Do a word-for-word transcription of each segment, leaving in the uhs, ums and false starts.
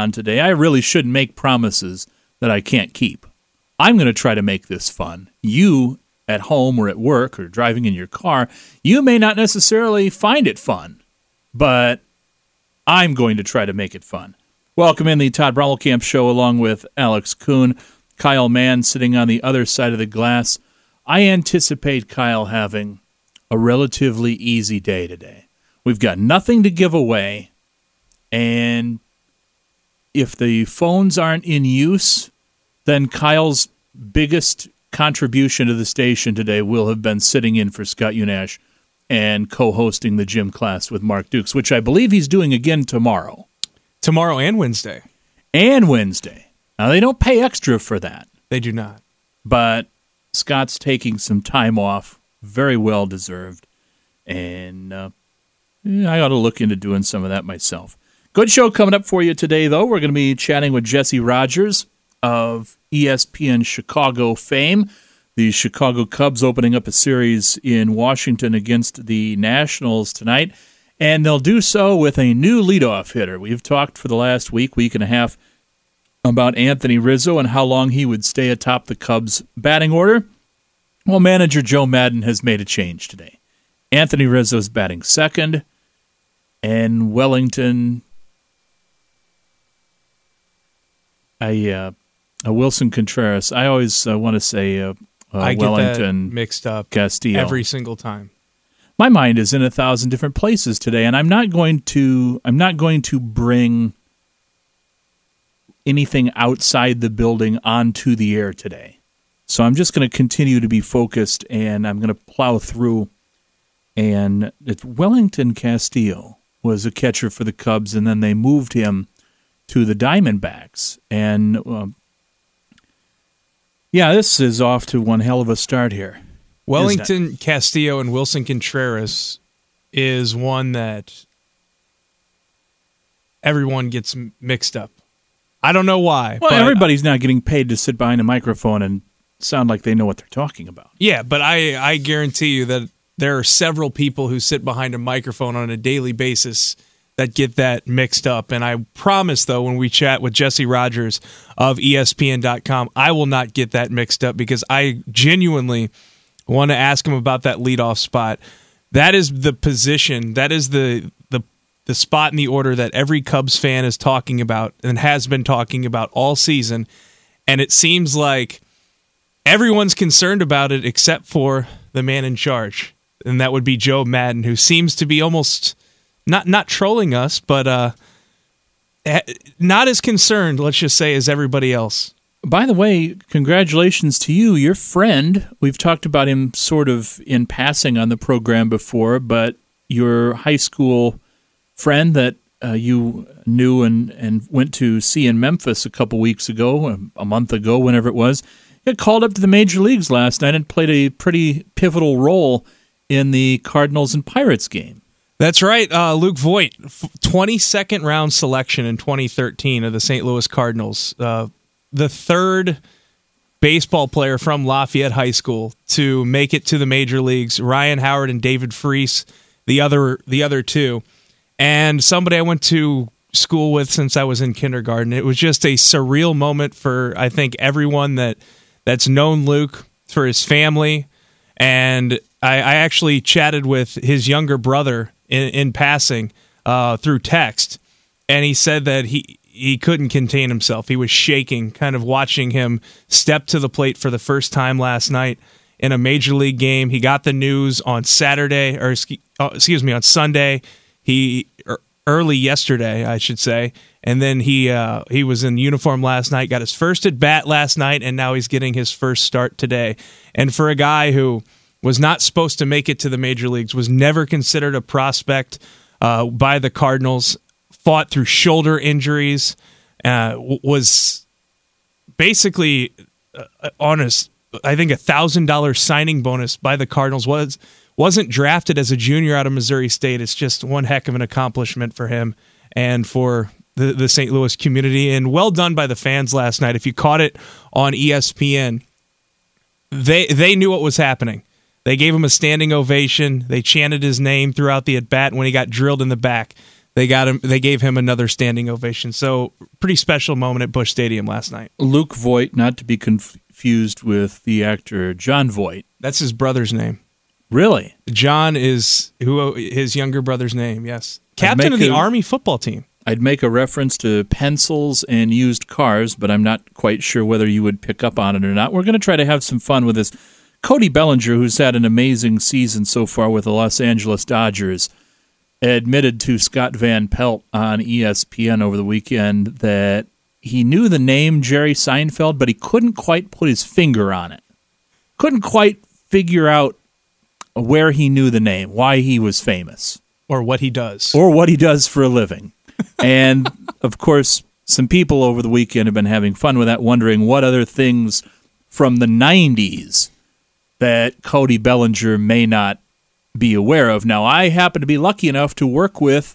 on today. I really shouldn't make promises that I can't keep. I'm going to try to make this fun. You, at home or at work or driving in your car, you may not necessarily find it fun, but I'm going to try to make it fun. Welcome in the Todd Brommelkamp Show along with Alex Kuhn. Kyle Mann sitting on the other side of the glass. I anticipate Kyle having a relatively easy day today. We've got nothing to give away, and if the phones aren't in use, then Kyle's biggest contribution to the station today will have been sitting in for Scott Unash and co-hosting the gym class with Mark Dukes, which I believe he's doing again tomorrow. Tomorrow and Wednesday. And Wednesday. Now, they don't pay extra for that. They do not. But Scott's taking some time off, very well deserved, and uh, yeah, I ought to look into doing some of that myself. Good show coming up for you today, though. We're going to be chatting with Jesse Rogers of E S P N Chicago fame. The Chicago Cubs opening up a series in Washington against the Nationals tonight, and they'll do so with a new leadoff hitter. We've talked for the last week, week and a half, about Anthony Rizzo and how long he would stay atop the Cubs' batting order. Well, manager Joe Maddon has made a change today. Anthony Rizzo's batting second, and Wellington, I, uh, uh, Wilson Contreras. I always uh, want to say uh, uh, I get Wellington that mixed up Castillo every single time. My mind is in a thousand different places today, and I'm not going to. I'm not going to bring anything outside the building onto the air today. So I'm just going to continue to be focused, and I'm going to plow through. And it's Wellington Castillo was a catcher for the Cubs, and then they moved him to the Diamondbacks. And uh, yeah, this is off to one hell of a start here. Wellington Castillo and Wilson Contreras is one that everyone gets mixed up. I don't know why. Well, but everybody's not getting paid to sit behind a microphone and sound like they know what they're talking about. Yeah, but I, I guarantee you that there are several people who sit behind a microphone on a daily basis that get that mixed up. And I promise, though, when we chat with Jesse Rogers of E S P N dot com, I will not get that mixed up because I genuinely want to ask him about that leadoff spot. That is the position, that is the the the spot in the order that every Cubs fan is talking about and has been talking about all season. And it seems like everyone's concerned about it except for the man in charge. And that would be Joe Maddon, who seems to be almost not not trolling us, but uh, not as concerned, let's just say, as everybody else. By the way, congratulations to you. Your friend, we've talked about him sort of in passing on the program before, but your high school friend that uh, you knew and, and went to see in Memphis a couple weeks ago, a month ago, whenever it was, got called up to the major leagues last night and played a pretty pivotal role in the Cardinals and Pirates game. That's right. Uh, Luke Voigt, twenty-second round selection in twenty thirteen of the Saint Louis Cardinals. Uh, the third baseball player from Lafayette High School to make it to the major leagues. Ryan Howard and David Freese, the other the other two. And somebody I went to school with since I was in kindergarten. It was just a surreal moment for, I think, everyone that that's known Luke, for his family. And I, I actually chatted with his younger brother in, in passing uh, through text. And he said that he, he couldn't contain himself. He was shaking, kind of watching him step to the plate for the first time last night in a major league game. He got the news on Saturday, or excuse me, on Sunday. He early yesterday, I should say, and then he uh, he was in uniform last night. Got his first at bat last night, and now he's getting his first start today. And for a guy who was not supposed to make it to the major leagues, was never considered a prospect uh, by the Cardinals, fought through shoulder injuries, uh, was basically uh, on a, I think, a one thousand dollars signing bonus by the Cardinals, was wasn't drafted as a junior out of Missouri State. It's just one heck of an accomplishment for him and for the, the Saint Louis community. And well done by the fans last night. If you caught it on E S P N, they they knew what was happening. They gave him a standing ovation. They chanted his name throughout the at-bat when he got drilled in the back. they got him. They gave him another standing ovation. So pretty special moment at Busch Stadium last night. Luke Voigt, not to be confused with the actor Jon Voight. That's his brother's name. Really? John is who his younger brother's name. Yes, captain of the a, Army football team. I'd make a reference to pencils and used cars, but I'm not quite sure whether you would pick up on it or not. We're going to try to have some fun with this. Cody Bellinger, who's had an amazing season so far with the Los Angeles Dodgers, admitted to Scott Van Pelt on E S P N over the weekend that he knew the name Jerry Seinfeld, but he couldn't quite put his finger on it. Couldn't quite figure out where he knew the name, why he was famous. Or what he does. Or what he does for a living. And, of course, some people over the weekend have been having fun with that, wondering what other things from the nineties that Cody Bellinger may not be aware of. Now, I happen to be lucky enough to work with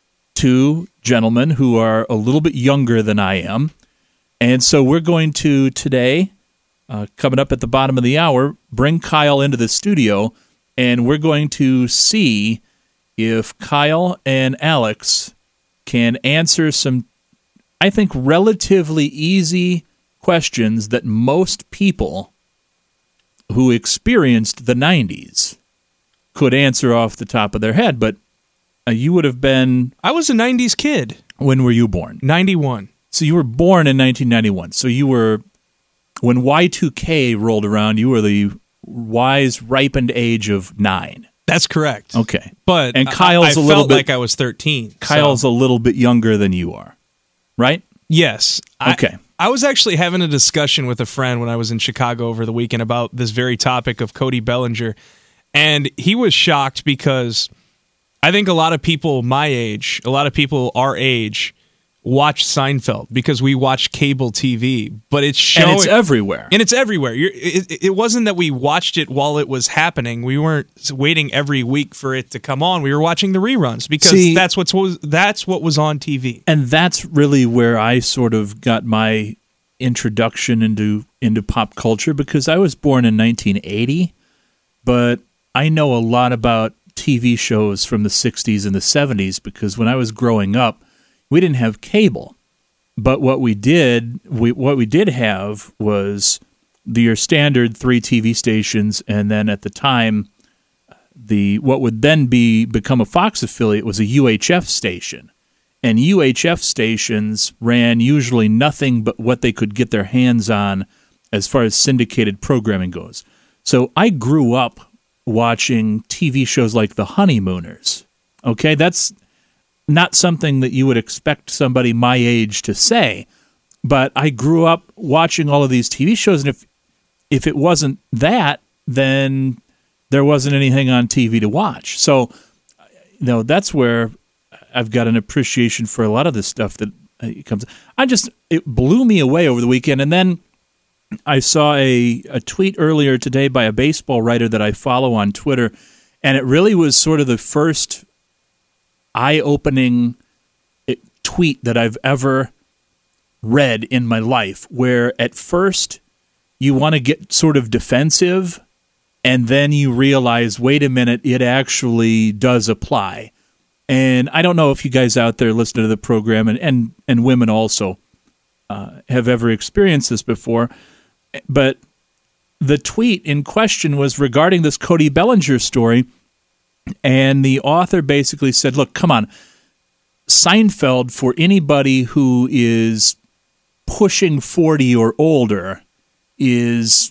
two gentlemen who are a little bit younger than I am. And so we're going to today, uh, coming up at the bottom of the hour, bring Kyle into the studio, and we're going to see if Kyle and Alex can answer some, I think, relatively easy questions that most people who experienced the nineties could answer off the top of their head. But uh, you would have been... I was a nineties kid. When were you born? ninety-one. So you were born in nineteen ninety-one. So you were... When Y two K rolled around, you were the wise, ripened age of nine. That's correct. Okay. But and Kyle's I, I a little felt bit, like I was thirteen. Kyle's so. a little bit younger than you are, right? Yes. Okay. I, I was actually having a discussion with a friend when I was in Chicago over the weekend about this very topic of Cody Bellinger, and he was shocked because I think a lot of people my age, a lot of people our age, watch Seinfeld because we watch cable T V, but it's showing, and it's everywhere. And it's everywhere. You're, it, it wasn't that we watched it while it was happening. We weren't waiting every week for it to come on. We were watching the reruns because See, that's what's was that's what was on T V. And that's really where I sort of got my introduction into into pop culture, because I was born in nineteen eighty, but I know a lot about T V shows from the sixties and the seventies because when I was growing up, we didn't have cable, but what we did, we, what we did have was the, your standard three T V stations, and then at the time, the what would then be become a Fox affiliate was a U H F station, and U H F stations ran usually nothing but what they could get their hands on as far as syndicated programming goes. So I grew up watching T V shows like The Honeymooners. Okay, that's not something that you would expect somebody my age to say, but I grew up watching all of these T V shows, and if if it wasn't that, then there wasn't anything on T V to watch. So, you know, that's where I've got an appreciation for a lot of this stuff that comes. I just it blew me away over the weekend, and then I saw a a tweet earlier today by a baseball writer that I follow on Twitter, and it really was sort of the first eye-opening tweet that I've ever read in my life, where at first you want to get sort of defensive, and then you realize, wait a minute, it actually does apply. And I don't know if you guys out there listening to the program, and, and, and women also, uh, have ever experienced this before, but the tweet in question was regarding this Cody Bellinger story. And the author basically said, look, come on, Seinfeld, for anybody who is pushing forty or older, is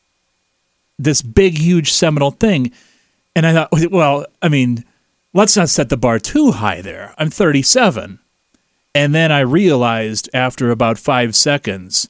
this big, huge, seminal thing. And I thought, well, I mean, let's not set the bar too high there. I'm thirty-seven. And then I realized after about five seconds,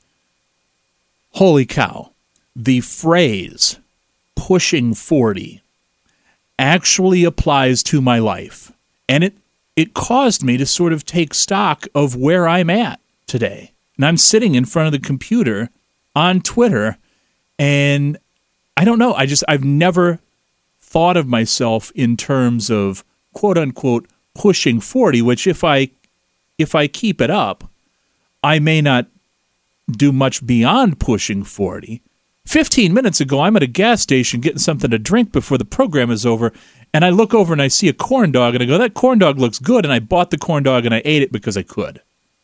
holy cow, the phrase pushing forty actually applies to my life. And it, it caused me to sort of take stock of where I'm at today. And I'm sitting in front of the computer on Twitter, and I don't know, I just, I've never thought of myself in terms of quote unquote pushing forty, which if I if I keep it up, I may not do much beyond pushing forty, fifteen minutes ago, I'm at a gas station getting something to drink before the program is over, and I look over and I see a corn dog, and I go, that corn dog looks good, and I bought the corn dog and I ate it because I could.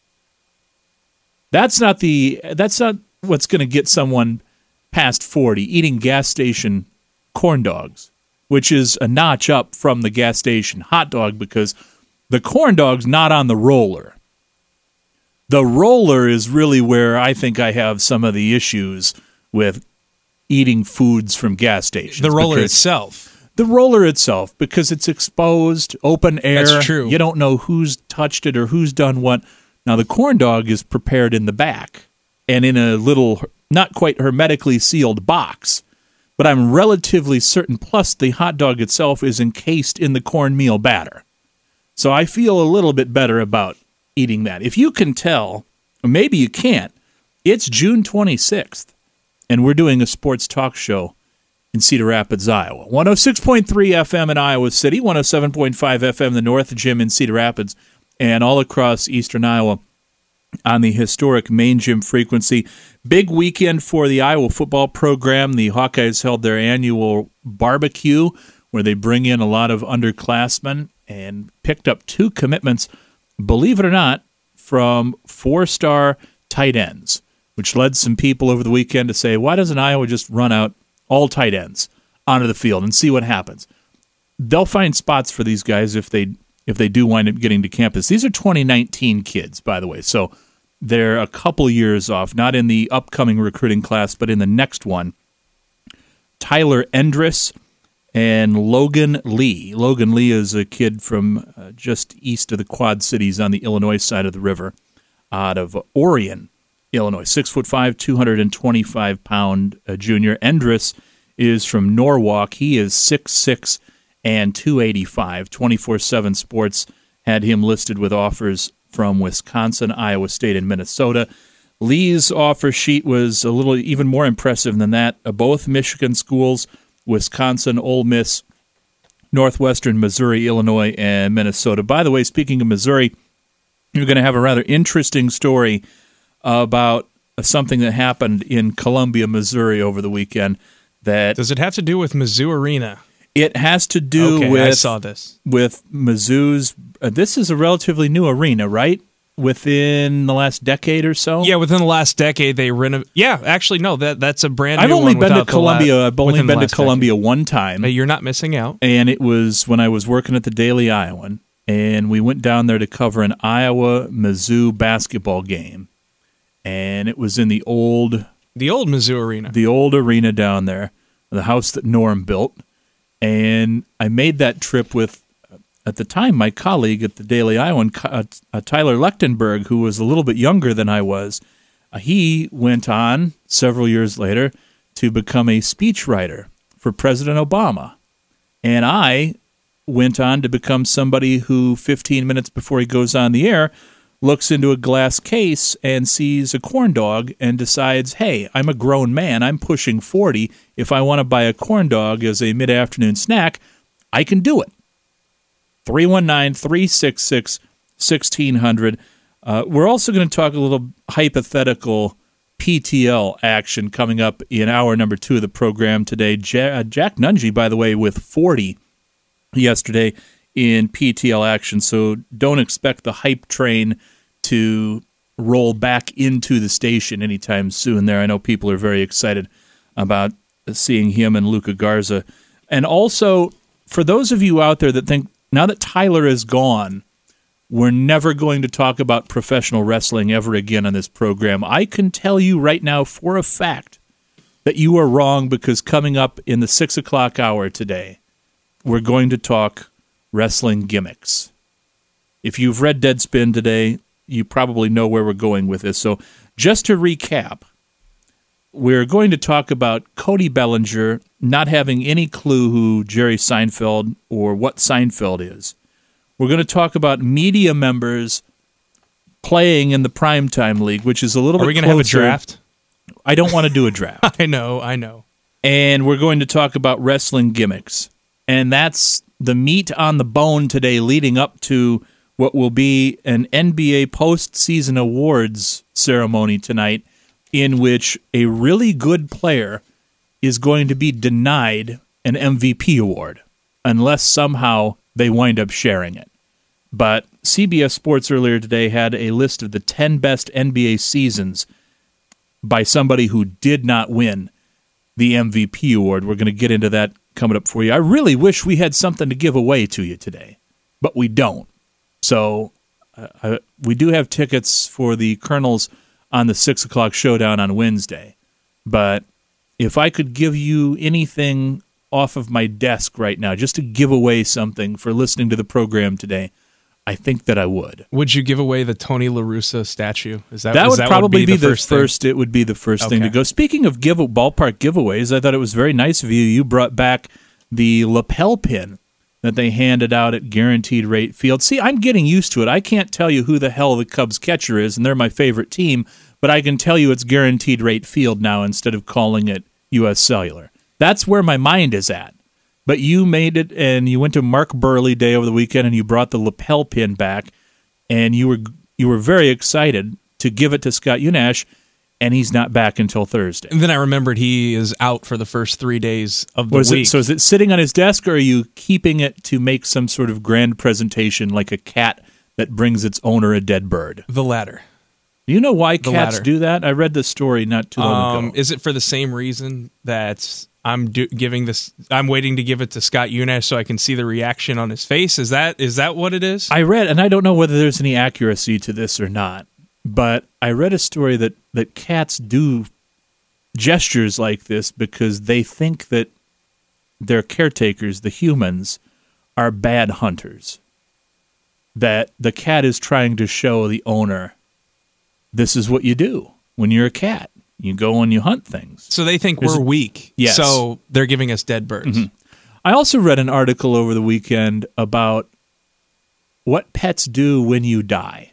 That's not the that's not what's going to get someone past forty eating gas station corn dogs, which is a notch up from the gas station hot dog because the corn dog's not on the roller. The roller is really where I think I have some of the issues with eating foods from gas stations. The roller itself. The roller itself, because it's exposed, open air. That's true. You don't know who's touched it or who's done what. Now, the corn dog is prepared in the back and in a little, not quite hermetically sealed box, but I'm relatively certain, plus the hot dog itself is encased in the cornmeal batter. So I feel a little bit better about eating that. If you can tell, or maybe you can't, it's June twenty-sixth, and we're doing a sports talk show in Cedar Rapids, Iowa. one oh six point three F M in Iowa City, one oh seven point five F M the North Gym in Cedar Rapids, and all across eastern Iowa on the historic main gym frequency. Big weekend for the Iowa football program. The Hawkeyes held their annual barbecue where they bring in a lot of underclassmen and picked up two commitments, believe it or not, from four-star tight ends, which led some people over the weekend to say, why doesn't Iowa just run out all tight ends onto the field and see what happens? They'll find spots for these guys if they if they do wind up getting to campus. These are twenty nineteen kids, by the way, so they're a couple years off, not in the upcoming recruiting class, but in the next one. Tyler Endress and Logan Lee. Logan Lee is a kid from uh, just east of the Quad Cities on the Illinois side of the river, out of Orion, Illinois. Six foot five, two hundred twenty-five pound uh, junior. Endress is from Norwalk. He is six six and two eighty-five. twenty-four seven Sports had him listed with offers from Wisconsin, Iowa State, and Minnesota. Lee's offer sheet was a little even more impressive than that. Uh, both Michigan schools, Wisconsin, Ole Miss, Northwestern, Missouri, Illinois, and Minnesota. By the way, speaking of Missouri, you're going to have a rather interesting story about something that happened in Columbia, Missouri over the weekend. That Does it have to do with Mizzou Arena? It has to do okay, with I saw this. with Mizzou's. Uh, this is a relatively new arena, right? Within the last decade or so. Yeah, within the last decade they renov. Yeah, actually, no, that that's a brand new. I've only one been to without the Columbia. la- I've only within the been to last Columbia decade. one time, Hey, you're not missing out. and it was when I was working at the Daily Iowan, and we went down there to cover an Iowa Mizzou basketball game, and it was in the old The old Mizzou Arena. the old arena down there, the house that Norm built. And I made that trip with, at the time, my colleague at the Daily Iowan, uh, uh, Tyler Lechtenberg, who was a little bit younger than I was. Uh, he went on, several years later, to become a speechwriter for President Obama. And I went on to become somebody who, fifteen minutes before he goes on the air, looks into a glass case and sees a corn dog and decides, hey, I'm a grown man. I'm pushing forty. If I want to buy a corn dog as a mid-afternoon snack, I can do it. three one nine, three six six, one six zero zero. Uh, we're also going to talk a little hypothetical P T L action coming up in hour number two of the program today. Ja- Jack Nungy, by the way, with forty yesterday in P T L action, so don't expect the hype train to roll back into the station anytime soon there. I know people are very excited about seeing him and Luka Garza. And also, for those of you out there that think, now that Tyler is gone, we're never going to talk about professional wrestling ever again on this program, I can tell you right now for a fact that you are wrong, because coming up in the six o'clock hour today, we're going to talk wrestling gimmicks. If you've read Deadspin today, you probably know where we're going with this. So just to recap, we're going to talk about Cody Bellinger not having any clue who Jerry Seinfeld or what Seinfeld is. We're going to talk about media members playing in the Primetime League, which is a little Are bit we going to have a closer. draft? I don't want to do a draft. I know, I know. And we're going to talk about wrestling gimmicks. And that's the meat on the bone today, leading up to what will be an N B A postseason awards ceremony tonight, in which a really good player is going to be denied an M V P award unless somehow they wind up sharing it. But C B S Sports earlier today had a list of the ten best N B A seasons by somebody who did not win the M V P award. We're going to get into that coming up for you. I really wish we had something to give away to you today, but we don't. So uh, I, we do have tickets for the Colonels on the six o'clock showdown on Wednesday. But if I could give you anything off of my desk right now, just to give away something for listening to the program today, I think that I would. Would you give away the Tony La Russa statue? Is that that is would that probably would be, be the the first? first thing? It would be the first okay. thing to go. Speaking of give ballpark giveaways, I thought it was very nice of you. You brought back the lapel pin that they handed out at Guaranteed Rate Field. See, I'm getting used to it. I can't tell you who the hell the Cubs catcher is, and they're my favorite team, but I can tell you it's Guaranteed Rate Field now instead of calling it U S Cellular. That's where my mind is at. But you made it, and you went to Mark Burley Day over the weekend, and you brought the lapel pin back, and you were you were very excited to give it to Scott Unash, and he's not back until Thursday. And then I remembered he is out for the first three days of the Was week. It, so is it sitting on his desk, or are you keeping it to make some sort of grand presentation like a cat that brings its owner a dead bird? The latter. Do you know why The cats latter. do that? I read the story not too long Um, ago. is it for the same reason that I'm do- giving this? I'm waiting to give it to Scott Unash so I can see the reaction on his face. Is that is that what it is? I read, and I don't know whether there's any accuracy to this or not, but I read a story that, that cats do gestures like this because they think that their caretakers, the humans, are bad hunters. That the cat is trying to show the owner, this is what you do when you're a cat. You go and you hunt things. So they think There's we're a- weak. Yes. So they're giving us dead birds. Mm-hmm. I also read an article over the weekend about what pets do when you die.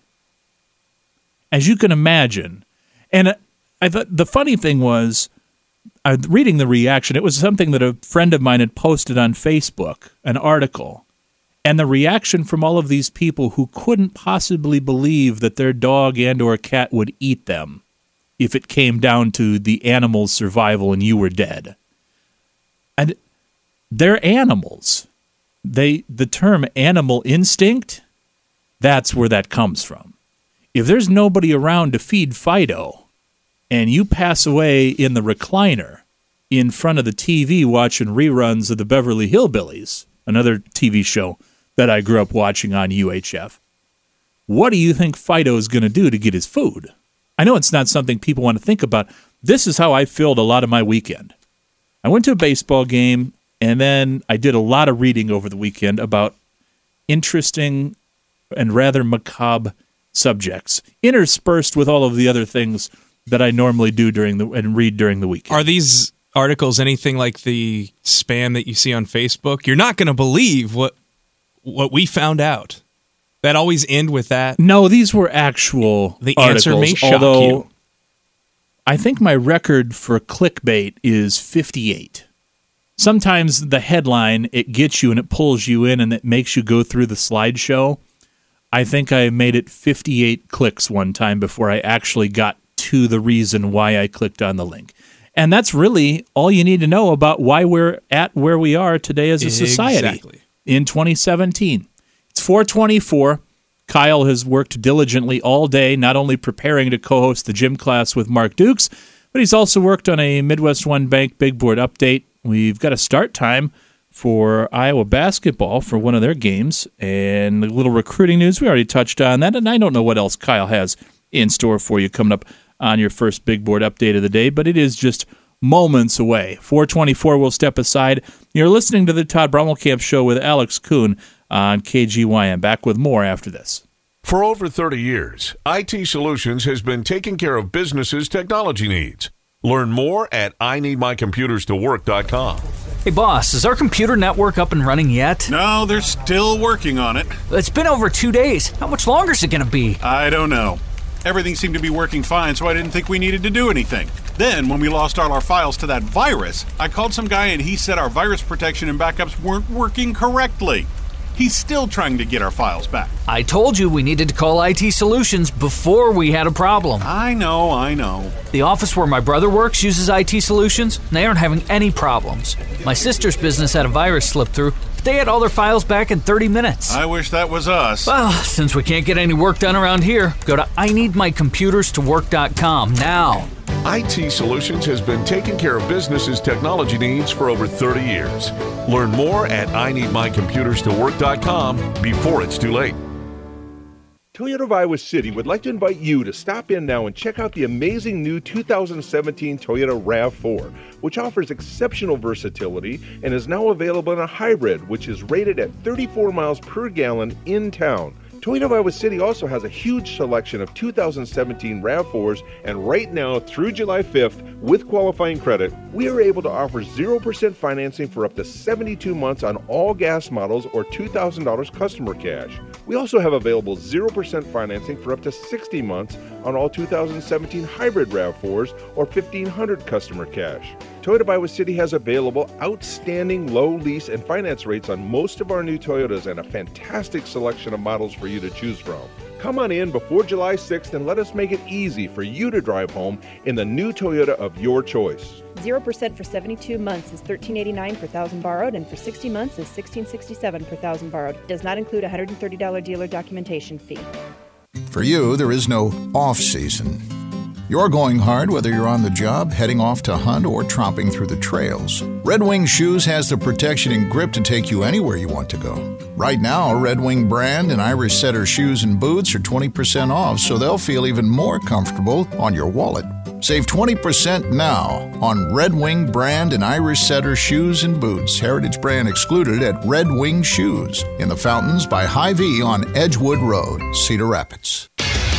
As you can imagine, and I thought the funny thing was, I was reading the reaction. It was something that a friend of mine had posted on Facebook, an article, and the reaction from all of these people who couldn't possibly believe that their dog and or cat would eat them if it came down to the animal's survival and you were dead. And they're animals. They the term animal instinct, that's where that comes from. If there's nobody around to feed Fido and you pass away in the recliner in front of the T V watching reruns of the Beverly Hillbillies, another T V show that I grew up watching on U H F, what do you think Fido is going to do to get his food? I know it's not something people want to think about. This is how I filled a lot of my weekend. I went to a baseball game, and then I did a lot of reading over the weekend about interesting and rather macabre subjects, interspersed with all of the other things that I normally do during the and read during the weekend. Are these articles anything like the spam that you see on Facebook? You're not going to believe what what we found out. That always end with that. No, these were actual The articles, answer may shock although you. I think my record for clickbait is fifty-eight. Sometimes the headline, it gets you and it pulls you in and it makes you go through the slideshow. I think I made it fifty-eight clicks one time before I actually got to the reason why I clicked on the link. And that's really all you need to know about why we're at where we are today as a society Exactly. in twenty seventeen. It's four twenty-four. Kyle has worked diligently all day, not only preparing to co-host the gym class with Mark Dukes, but he's also worked on a Midwest One Bank Big Board update. We've got a start time for Iowa basketball for one of their games, and a little recruiting news. We already touched on that, and I don't know what else Kyle has in store for you coming up on your first Big Board update of the day, but it is just moments away. four twenty-four will step aside. You're listening to the Todd Brommelkamp Show with Alex Kuhn on K G Y M. Back with more after this. For over thirty years, I T Solutions has been taking care of businesses' technology needs. Learn more at I need my computers to work dot com. Hey boss, is our computer network up and running yet? No, they're still working on it. It's been over two days. How much longer is it going to be? I don't know. Everything seemed to be working fine, so I didn't think we needed to do anything. Then, when we lost all our files to that virus, I called some guy and he said our virus protection and backups weren't working correctly. He's still trying to get our files back. I told you we needed to call I T Solutions before we had a problem. I know, I know. The office where my brother works uses I T Solutions, and they aren't having any problems. My sister's business had a virus slip through, but they had all their files back in thirty minutes. I wish that was us. Well, since we can't get any work done around here, go to I need my computers to work dot com now. I T Solutions has been taking care of businesses' technology needs for over thirty years. Learn more at I need my computers to work dot com before it's too late. Toyota of Iowa City would like to invite you to stop in now and check out the amazing new two thousand seventeen Toyota RAV four, which offers exceptional versatility and is now available in a hybrid, which is rated at thirty-four miles per gallon in town. Toyota of Iowa City also has a huge selection of two thousand seventeen RAV fours, and right now through July fifth, with qualifying credit, we are able to offer zero percent financing for up to seventy-two months on all gas models or two thousand dollars customer cash. We also have available zero percent financing for up to sixty months on all two thousand seventeen hybrid RAV fours or fifteen hundred customer cash. Toyota of Iowa City has available outstanding low lease and finance rates on most of our new Toyotas and a fantastic selection of models for you to choose from. Come on in before July sixth and let us make it easy for you to drive home in the new Toyota of your choice. zero percent for seventy-two months is thirteen eighty-nine per thousand borrowed, and for sixty months is sixteen sixty-seven per thousand borrowed. Does not include a one hundred thirty dollars dealer documentation fee. For you, there is no off-season. You're going hard whether you're on the job, heading off to hunt, or tromping through the trails. Red Wing Shoes has the protection and grip to take you anywhere you want to go. Right now, Red Wing brand and Irish Setter shoes and boots are twenty percent off, so they'll feel even more comfortable on your wallet. Save twenty percent now on Red Wing brand and Irish Setter shoes and boots. Heritage brand excluded at Red Wing Shoes in the Fountains by Hy-Vee on Edgewood Road, Cedar Rapids.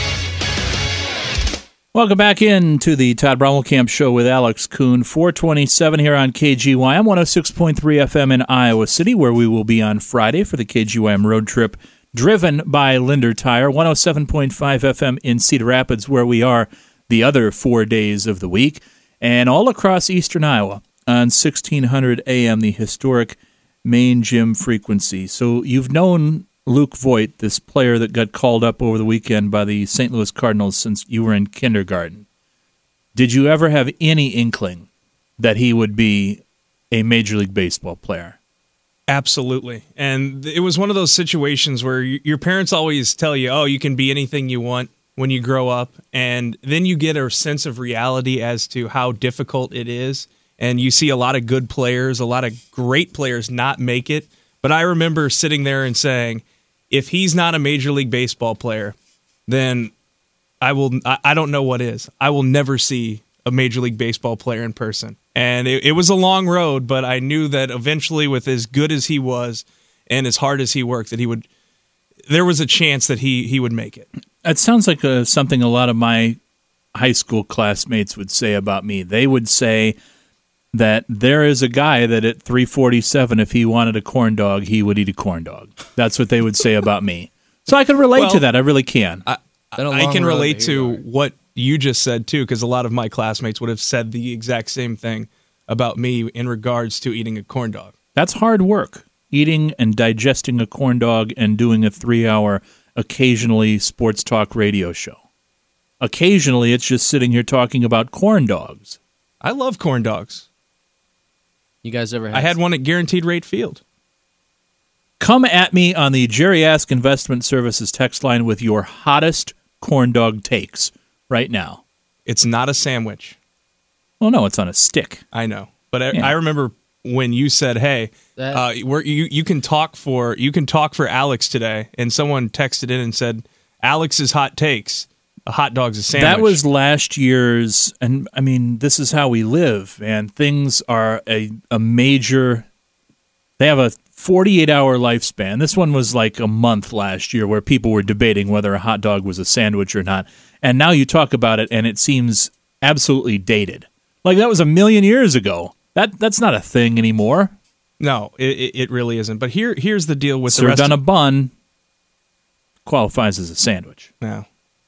Welcome back in to the Todd Brommelkamp Show with Alex Kuhn, four twenty-seven here on K G Y M, one oh six point three F M in Iowa City, where we will be on Friday for the K G Y M road trip, driven by Linder Tire, one oh seven point five F M in Cedar Rapids, where we are the other four days of the week, and all across eastern Iowa on sixteen hundred A M, the historic main gym frequency. So you've known Luke Voigt, this player that got called up over the weekend by the Saint Louis Cardinals since you were in kindergarten. Did you ever have any inkling that he would be a Major League Baseball player? Absolutely. And it was one of those situations where your parents always tell you, oh, you can be anything you want when you grow up. And then you get a sense of reality as to how difficult it is. And you see a lot of good players, a lot of great players not make it. But I remember sitting there and saying, if he's not a Major League Baseball player, then I will. I don't know what is. I will never see a Major League Baseball player in person. And it, it was a long road, but I knew that eventually, with as good as he was and as hard as he worked, that he would. There was a chance that he he would make it. It sounds like a, something a lot of my high school classmates would say about me. They would say that there is a guy that at three forty-seven, if he wanted a corn dog, he would eat a corn dog. That's what they would say about me. So I can relate well, to that. I really can. I, I can relate to what you just said, too, because a lot of my classmates would have said the exact same thing about me in regards to eating a corn dog. That's hard work, eating and digesting a corn dog and doing a three-hour, occasionally sports talk radio show. Occasionally, it's just sitting here talking about corn dogs. I love corn dogs. You guys ever had I had one at Guaranteed Rate Field. Come at me on the Jerry Ask Investment Services text line with your hottest corn dog takes right now. It's not a sandwich. Well, no, it's on a stick. I know. But I, Yeah. I remember when you said, hey, That- uh, we're, you, you can talk for you can talk for Alex today, and someone texted in and said, Alex's hot takes, a hot dog's a sandwich. That was last year's, and I mean, this is how we live, and things are a, a major, they have a forty-eight hour lifespan. This one was like a month last year where people were debating whether a hot dog was a sandwich or not. And now you talk about it, and it seems absolutely dated. Like that was a million years ago. That That's not a thing anymore. No, it, it really isn't. But here here's the deal with the Served rest on of, a bun qualifies as a sandwich. No.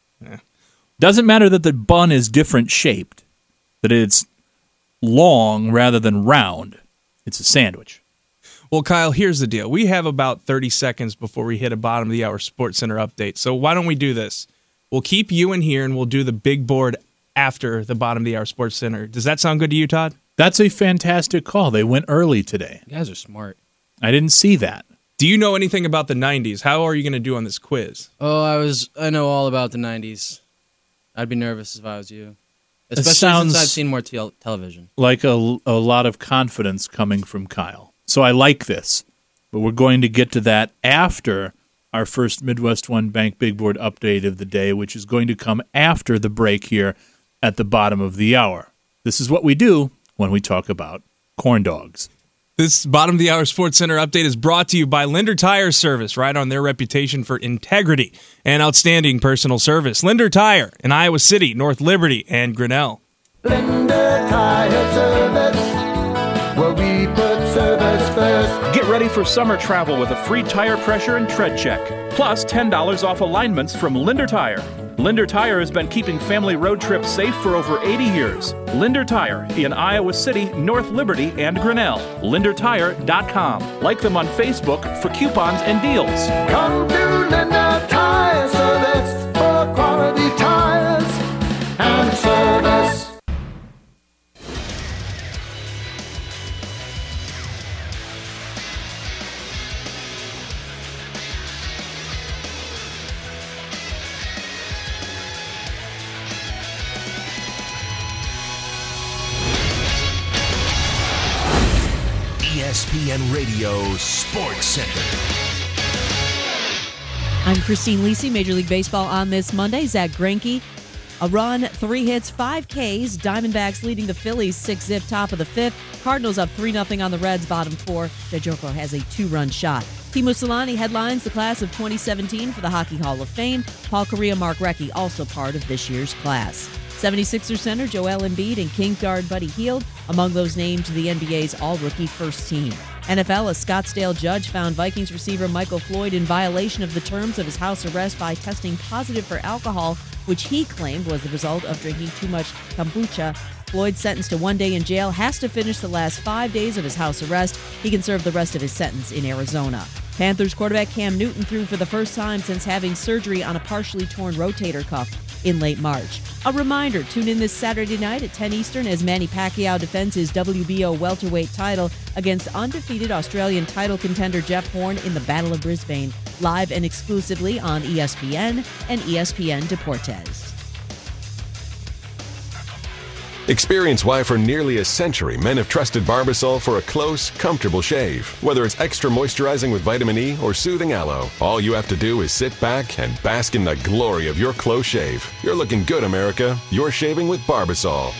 Doesn't matter that the bun is different shaped, that it's long rather than round. It's a sandwich. Well, Kyle, here's the deal. We have about thirty seconds before we hit a bottom of the hour Sports Center update. So why don't we do this? We'll keep you in here and we'll do the big board after the bottom of the hour Sports Center. Does that sound good to you, Todd? That's a fantastic call. They went early today. You guys are smart. I didn't see that. Do you know anything about the nineties? How are you going to do on this quiz? Oh, I was. I know all about the nineties. I'd be nervous if I was you. Especially sounds since I've seen more te- television. Like a, a lot of confidence coming from Kyle. So I like this. But we're going to get to that after our first Midwest One Bank Big Board update of the day, which is going to come after the break here at the bottom of the hour. This is what we do when we talk about corn dogs. This bottom of the hour Sports Center update is brought to you by Linder Tire Service, right on their reputation for integrity and outstanding personal service. Linder Tire in Iowa City, North Liberty, and Grinnell. Linder Tire Service, where we put service first. Get ready for summer travel with a free tire pressure and tread check, plus ten dollars off alignments from Linder Tire. Linder Tire has been keeping family road trips safe for over eighty years. Linder Tire in Iowa City, North Liberty, and Grinnell. linder tire dot com. Like them on Facebook for coupons and deals. Come to Linder Tire Service for quality tires and service. E S P N Radio Sports Center. I'm Christine Lisi. Major League Baseball on this Monday. Zach Greinke, a run, three hits, five Ks. Diamondbacks leading the Phillies six-zip top of the fifth. Cardinals up three nothing on the Reds, bottom four. Jejoko has a two-run shot. Teemu Selanne headlines the class of twenty seventeen for the Hockey Hall of Fame. Paul Kariya, Mark Recchi also part of this year's class. seventy-sixers center Joel Embiid and Kings guard Buddy Hield among those named to the N B A's all-rookie first team. N F L, a Scottsdale judge found Vikings receiver Michael Floyd in violation of the terms of his house arrest by testing positive for alcohol, which he claimed was the result of drinking too much kombucha. Floyd, sentenced to one day in jail, has to finish the last five days of his house arrest. He can serve the rest of his sentence in Arizona. Panthers quarterback Cam Newton threw for the first time since having surgery on a partially torn rotator cuff in late March. A reminder, tune in this Saturday night at ten Eastern as Manny Pacquiao defends his W B O welterweight title against undefeated Australian title contender Jeff Horn in the Battle of Brisbane, live and exclusively on E S P N and E S P N Deportes. Experience why for nearly a century men have trusted Barbasol for a close, comfortable shave. Whether it's extra moisturizing with vitamin E or soothing aloe, all you have to do is sit back and bask in the glory of your close shave. You're looking good, America. You're shaving with Barbasol.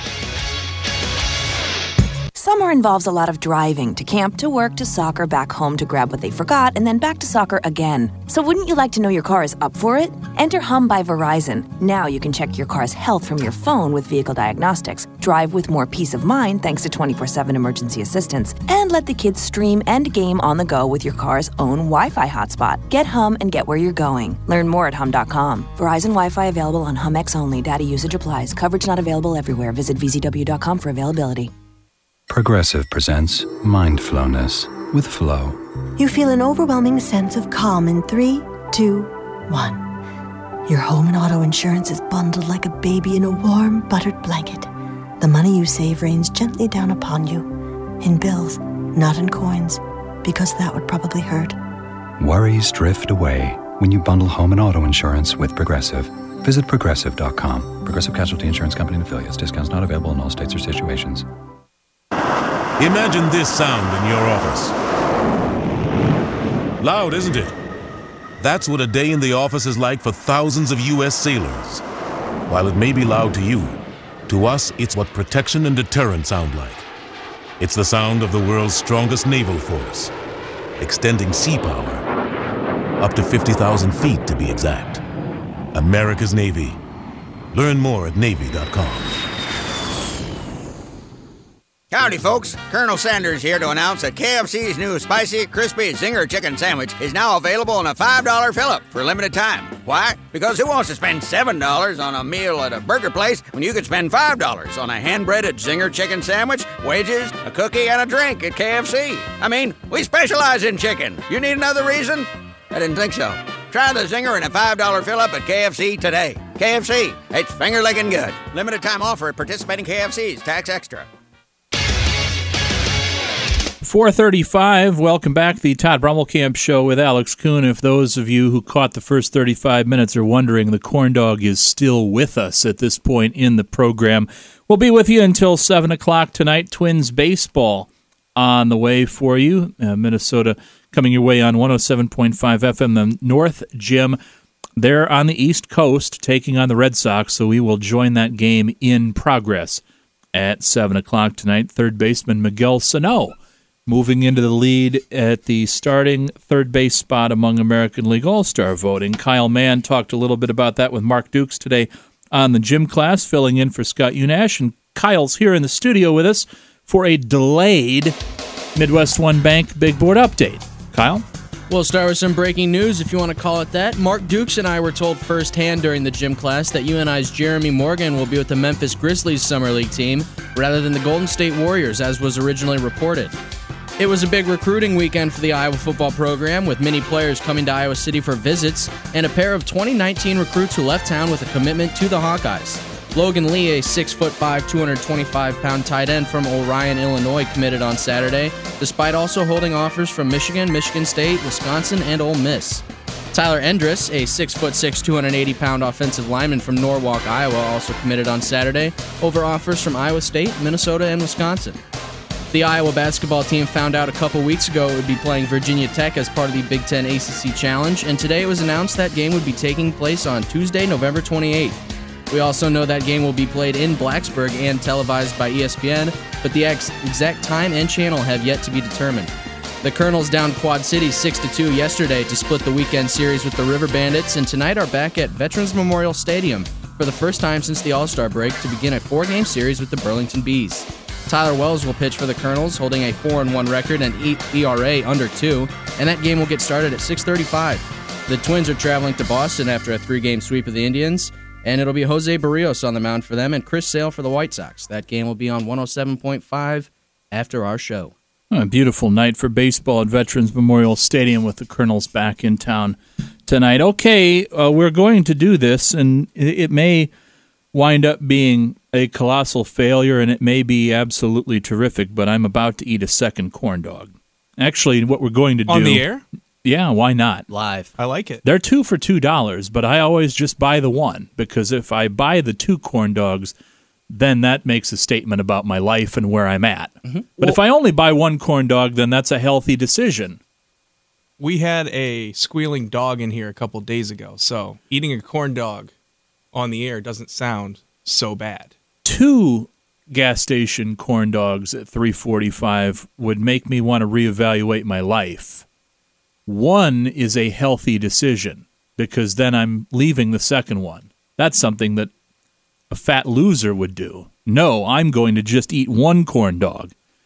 Summer involves a lot of driving, to camp, to work, to soccer, back home to grab what they forgot, and then back to soccer again. So wouldn't you like to know your car is up for it? Enter Hum by Verizon. Now you can check your car's health from your phone with vehicle diagnostics, drive with more peace of mind thanks to twenty-four seven emergency assistance, and let the kids stream and game on the go with your car's own Wi-Fi hotspot. Get Hum and get where you're going. Learn more at hum dot com. Verizon Wi-Fi available on HumX only. Data usage applies. Coverage not available everywhere. Visit v z w dot com for availability. Progressive presents Mindfulness with Flow. You feel an overwhelming sense of calm in three, two, one. Your home and auto insurance is bundled like a baby in a warm, buttered blanket. The money you save rains gently down upon you, in bills, not in coins, because that would probably hurt. Worries drift away when you bundle home and auto insurance with Progressive. Visit progressive dot com. Progressive Casualty Insurance Company and Affiliates. Discounts not available in all states or situations. Imagine this sound in your office. Loud, isn't it? That's what a day in the office is like for thousands of U S sailors. While it may be loud to you, to us, it's what protection and deterrence sound like. It's the sound of the world's strongest naval force, extending sea power up to fifty thousand feet to be exact. America's Navy. Learn more at Navy dot com. Howdy, folks. Colonel Sanders here to announce that K F C's new spicy, crispy Zinger chicken sandwich is now available in a five dollar fill-up for a limited time. Why? Because who wants to spend seven dollars on a meal at a burger place when you could spend five dollars on a hand-breaded Zinger chicken sandwich, wages, a cookie, and a drink at K F C? I mean, we specialize in chicken. You need another reason? I didn't think so. Try the Zinger in a five dollar fill-up at K F C today. K F C, it's finger-licking good. Limited time offer at participating K F Cs. Tax extra. four thirty-five, welcome back to the Todd Brummelkamp Show with Alex Kuhn. If those of you who caught the first thirty-five minutes are wondering, the corn dog is still with us at this point in the program. We'll be with you until seven o'clock tonight. Twins baseball on the way for you. Uh, Minnesota coming your way on one oh seven point five F M, the North Gym. They're on the East Coast taking on the Red Sox, so we will join that game in progress at seven o'clock tonight. Third baseman Miguel Sano moving into the lead at the starting third base spot among American League All-Star voting. Kyle Mann talked a little bit about that with Mark Dukes today on the gym class, filling in for Scott Unash. And Kyle's here in the studio with us for a delayed Midwest One Bank Big Board update. Kyle? We'll start with some breaking news, if you want to call it that. Mark Dukes and I were told firsthand during the gym class that U N I's Jeremy Morgan will be with the Memphis Grizzlies Summer League team rather than the Golden State Warriors, as was originally reported. It was a big recruiting weekend for the Iowa football program, with many players coming to Iowa City for visits, and a pair of twenty nineteen recruits who left town with a commitment to the Hawkeyes. Logan Lee, a six foot five, two hundred twenty-five pound tight end from Orion, Illinois, committed on Saturday, despite also holding offers from Michigan, Michigan State, Wisconsin, and Ole Miss. Tyler Endress, a six foot six, two hundred eighty pound offensive lineman from Norwalk, Iowa, also committed on Saturday, over offers from Iowa State, Minnesota, and Wisconsin. The Iowa basketball team found out a couple weeks ago it would be playing Virginia Tech as part of the Big Ten A C C Challenge, and today it was announced that game would be taking place on Tuesday, November twenty-eighth. We also know that game will be played in Blacksburg and televised by E S P N, but the ex- exact time and channel have yet to be determined. The Colonels downed Quad City six to two yesterday to split the weekend series with the River Bandits, and tonight are back at Veterans Memorial Stadium for the first time since the All-Star break to begin a four-game series with the Burlington Bees. Tyler Wells will pitch for the Colonels, holding a four and one record and E R A under two, and that game will get started at six thirty-five. The Twins are traveling to Boston after a three-game sweep of the Indians, and it'll be Jose Barrios on the mound for them and Chris Sale for the White Sox. That game will be on one oh seven point five after our show. A beautiful night for baseball at Veterans Memorial Stadium with the Colonels back in town tonight. Okay, uh, we're going to do this, and it may wind up being a colossal failure, and it may be absolutely terrific, but I'm about to eat a second corn dog. Actually, what we're going to do... On the air? Yeah, why not? Live. I like it. They're two for two dollars, but I always just buy the one, because if I buy the two corn dogs, then that makes a statement about my life and where I'm at. Mm-hmm. But well, if I only buy one corn dog, then that's a healthy decision. We had a squealing dog in here a couple days ago, so eating a corn dog on the air doesn't sound so bad. Two gas station corn dogs at three forty-five would make me want to reevaluate my life. One is a healthy decision, because then I'm leaving the second one. That's something that a fat loser would do. No, I'm going to just eat one corn dog.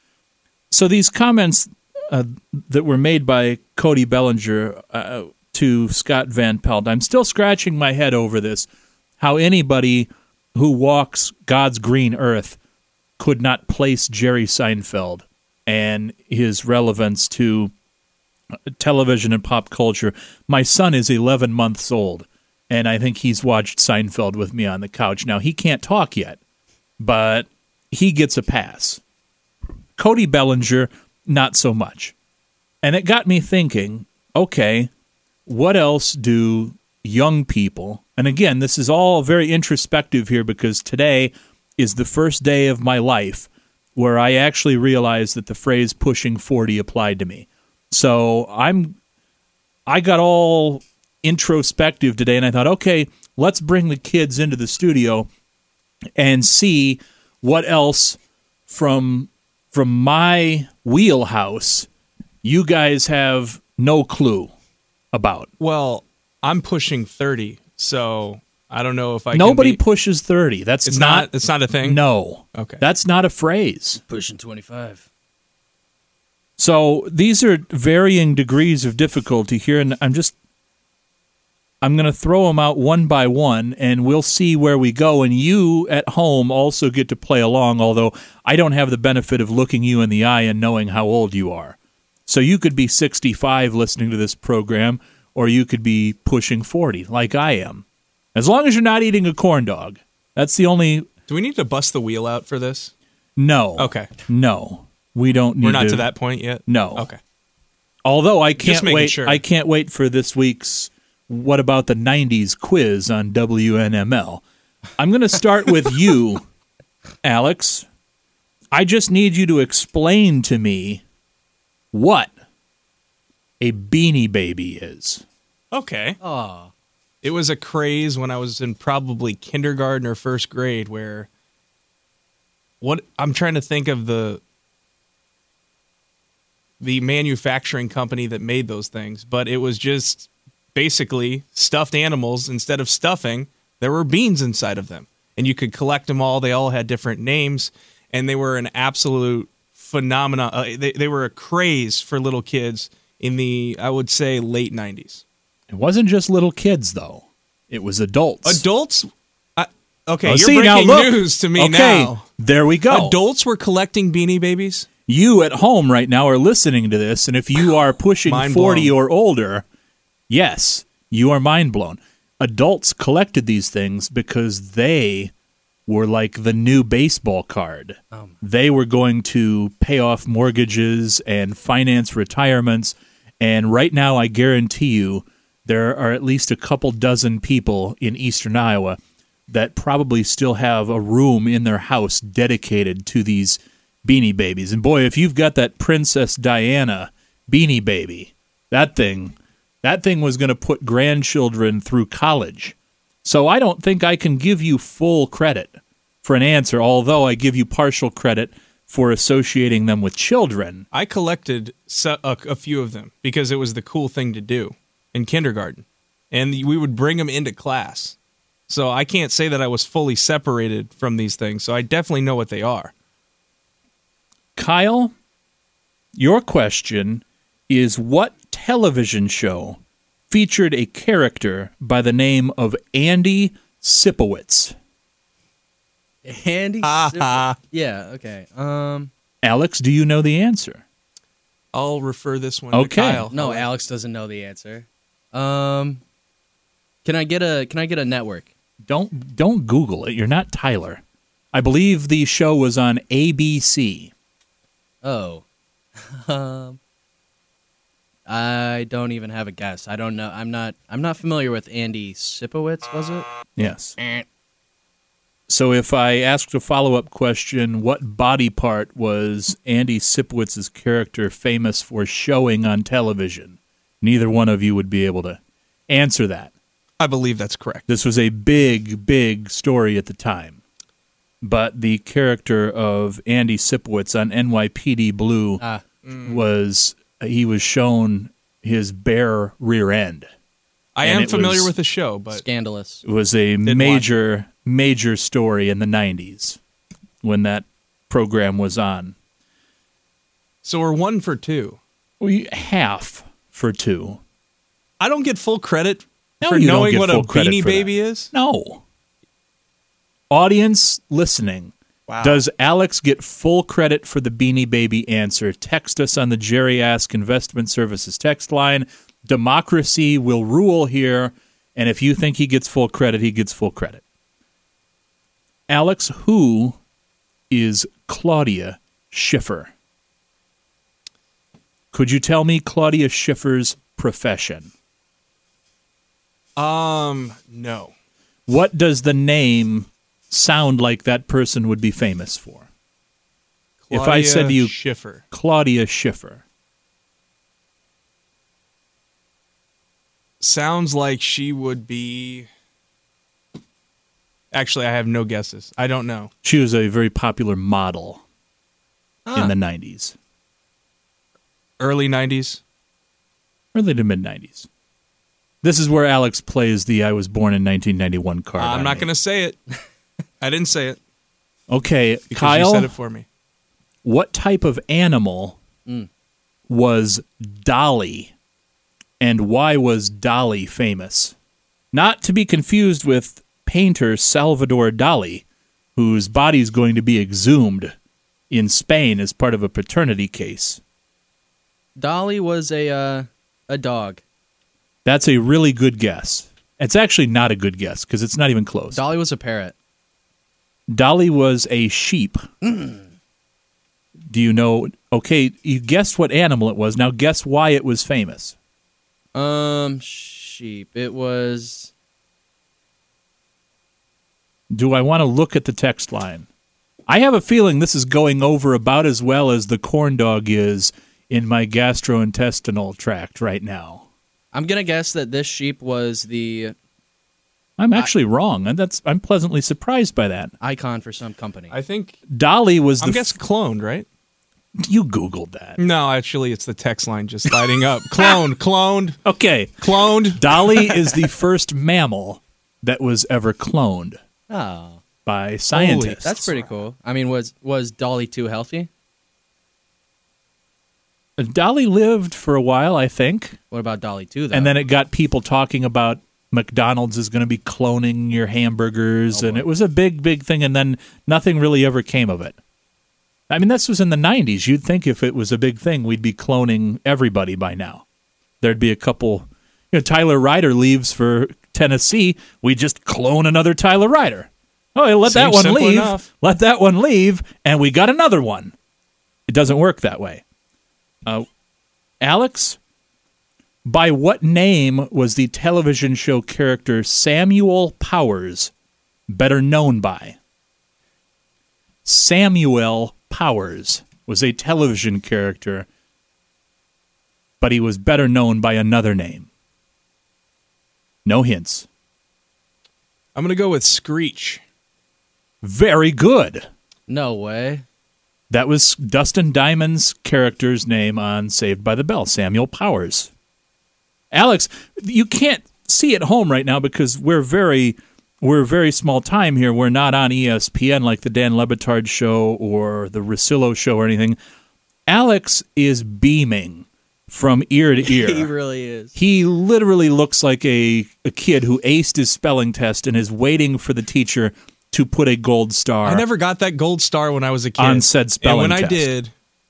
So these comments uh, that were made by Cody Bellinger uh, to Scott Van Pelt, I'm still scratching my head over this, how anybody who walks God's green earth could not place Jerry Seinfeld and his relevance to television and pop culture. My son is eleven months old, and I think he's watched Seinfeld with me on the couch. Now, he can't talk yet, but he gets a pass. Cody Bellinger, not so much. And it got me thinking, okay, what else do young people, and again, this is all very introspective here, because today is the first day of my life where I actually realized that the phrase pushing forty applied to me. So I'm, I got all introspective today, and I thought, okay, let's bring the kids into the studio and see what else from from my wheelhouse you guys have no clue about. Well, I'm pushing thirty, so I don't know if I. Nobody can be, pushes thirty. That's it's not, not. It's not a thing. No. Okay. That's not a phrase. Pushing twenty-five. So these are varying degrees of difficulty here, and I'm just I'm going to throw them out one by one, and we'll see where we go. And you at home also get to play along, although I don't have the benefit of looking you in the eye and knowing how old you are. So you could be sixty-five listening to this program, or you could be pushing forty, like I am. As long as you're not eating a corn dog. That's the only... Do we need to bust the wheel out for this? No. Okay. No. We don't need We're not to, to that point yet? No. Okay. Although I Just can't making wait sure. I can't wait for this week's What About the nineties quiz on W N M L. I'm going to start with you, Alex. I just need you to explain to me what a Beanie Baby is. Okay. Oh. It was a craze when I was in probably kindergarten or first grade where what I'm trying to think of the the manufacturing company that made those things, but it was just basically stuffed animals. Instead of stuffing, there were beans inside of them, and you could collect them all. They all had different names, and they were an absolute phenomenon. Uh, they, they were a craze for little kids in the, I would say, late nineties. It wasn't just little kids, though. It was adults. Adults? I, okay, Oh, you're see, now breaking look. news to me Okay, now. there we go. Adults were collecting Beanie Babies? You at home right now are listening to this, and if you are pushing Mind forty blown. or older, yes, you are mind blown. Adults collected these things because they were like the new baseball card. Um. They were going to pay off mortgages and finance retirements, and right now I guarantee you there are at least a couple dozen people in eastern Iowa that probably still have a room in their house dedicated to these Beanie Babies. And boy, if you've got that Princess Diana Beanie Baby, that thing, that thing was going to put grandchildren through college. So I don't think I can give you full credit for an answer, although I give you partial credit for associating them with children. I collected a, a few of them because it was the cool thing to do in kindergarten, and we would bring them into class. So I can't say that I was fully separated from these things, so I definitely know what they are. Kyle, your question is, what television show featured a character by the name of Andy Sipowicz? Andy Sipowicz. Yeah, okay. Um, Alex, do you know the answer? I'll refer this one Okay. to Kyle. no, Alex doesn't know the answer. Um, can I get a Can I get a network? Don't don't Google it. You're not Tyler. I believe the show was on A B C. Oh, um, I don't even have a guess. I don't know. I'm not. I'm not familiar with Andy Sipowicz. Was it? Yes. So if I asked a follow-up question, what body part was Andy Sipowicz's character famous for showing on television? Neither one of you would be able to answer that. I believe that's correct. This was a big, big story at the time. But the character of Andy Sipowicz on N Y P D Blue Ah. was, he was shown his bare rear end. I And am it familiar was- with the show, but Scandalous. It was a Didn't major, major story in the nineties when that program was on. so we're one for two. We half for two. I don't get full credit No, for you don't knowing get what a full credit Beanie for that. Baby is. No. Audience listening. Wow. Does Alex get full credit for the Beanie Baby answer? Text us on the Jerry Ask Investment Services text line. Democracy will rule here, and if you think he gets full credit, he gets full credit. Alex, who is Claudia Schiffer? Could you tell me Claudia Schiffer's profession? Um, no. What does the name sound like that person would be famous for? if I said to Claudia you, Schiffer. Claudia Schiffer. Sounds like she would be. Actually, I have no guesses. I don't know. She was a very popular model Ah. in the nineties. Early nineties? Early to mid-nineties. This is where Alex plays the I was born in nineteen ninety-one card. I'm on not me. going to say it. I didn't say it. Okay, Because Kyle. you said it for me. What type of animal Mm. was Dolly, and why was Dolly famous? Not to be confused with painter Salvador Dali, whose body is going to be exhumed in Spain as part of a paternity case. Dolly was a uh, a dog. That's a really good guess. It's actually not a good guess because it's not even close. Dolly was a parrot. Dolly was a sheep. Do you know? Okay, you guessed what animal it was. Now guess why it was famous. Um, sheep. It was. Do I want to look at the text line? I have a feeling this is going over about as well as the corn dog is in my gastrointestinal tract right now. I'm gonna guess that this sheep was the I'm actually wrong, and that's I'm pleasantly surprised by that. icon for some company. I think Dolly was the I'm guess cloned, right? You Googled that. No, actually, it's the text line just lighting up. Cloned, cloned. Okay. Cloned. Dolly is the first mammal that was ever cloned Oh, by scientists. that's pretty cool. I mean, was was Dolly too healthy? Dolly lived for a while, I think. What about Dolly two, though? And then it got people talking about McDonald's is going to be cloning your hamburgers, Oh, and it was a big, big thing, and then nothing really ever came of it. I mean, this was in the nineties. You'd think if it was a big thing, we'd be cloning everybody by now. There'd be a couple... You know, Tyler Ryder leaves for Tennessee. We just clone another Tyler Ryder. Oh, let that Seems one simple leave. enough. Let that one leave, and we got another one. It doesn't work that way. Uh, Alex, by what name was the television show character Samuel Powers better known by? Samuel Powers was a television character, but he was better known by another name. No hints. I'm going to go with Screech. Very good. No way. That was Dustin Diamond's character's name on Saved by the Bell, Samuel Powers. Alex, you can't see at home right now because we're very we're very small time here. We're not on E S P N like the Dan Le Batard show or the Russillo show or anything. Alex is beaming from ear to ear. He really is. He literally looks like a, a kid who aced his spelling test and is waiting for the teacher to put a gold star. I never got that gold star when I was a kid. On said spelling And when test. I did,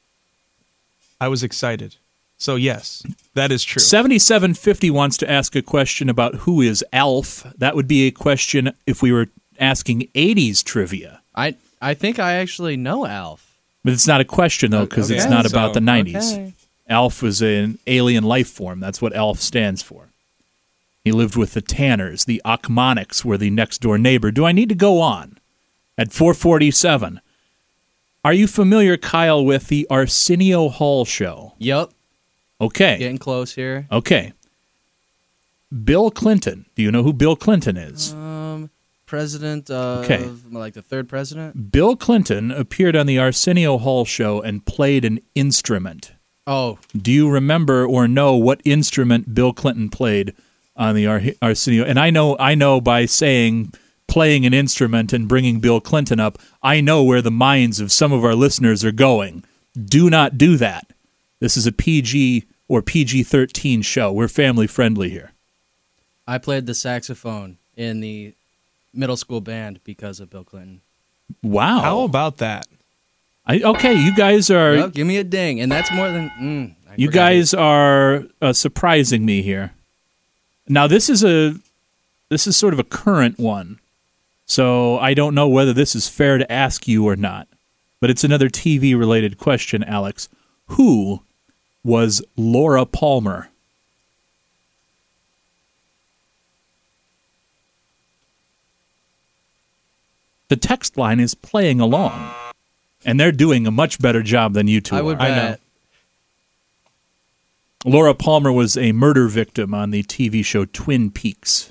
I was excited. So yes, that is true. seventy-seven fifty wants to ask a question about who is Alf. That would be a question if we were asking eighties trivia. I I think I actually know Alf. But it's not a question, though, because Okay. it's not about the nineties. Okay. Alf was an alien life form. That's what Alf stands for. He lived with the Tanners. The Achmonics were the next-door neighbor. Do I need to go on? At four forty-seven, are you familiar, Kyle, with the Arsenio Hall show? Yep. Okay. Getting close here. Okay. Bill Clinton. Do you know who Bill Clinton is? Um, president of Okay. like the third president. Bill Clinton appeared on the Arsenio Hall show and played an instrument. Oh, Do you remember or know what instrument Bill Clinton played on the Ar- Arsenio? And I know, I know by saying playing an instrument and bringing Bill Clinton up, I know where the minds of some of our listeners are going. Do not do that. This is a P G or P G thirteen show. We're family friendly here. I played the saxophone in the middle school band because of Bill Clinton. Wow. How about that? I, okay, you guys are Yep, give me a ding, and that's more than. Mm, I you forgot guys are uh, surprising me here. Now this is a this is sort of a current one, so I don't know whether this is fair to ask you or not. But it's another T V related question, Alex. Who was Laura Palmer? The text line is playing along, and they're doing a much better job than you two I are. would I know. bet. Laura Palmer was a murder victim on the T V show Twin Peaks.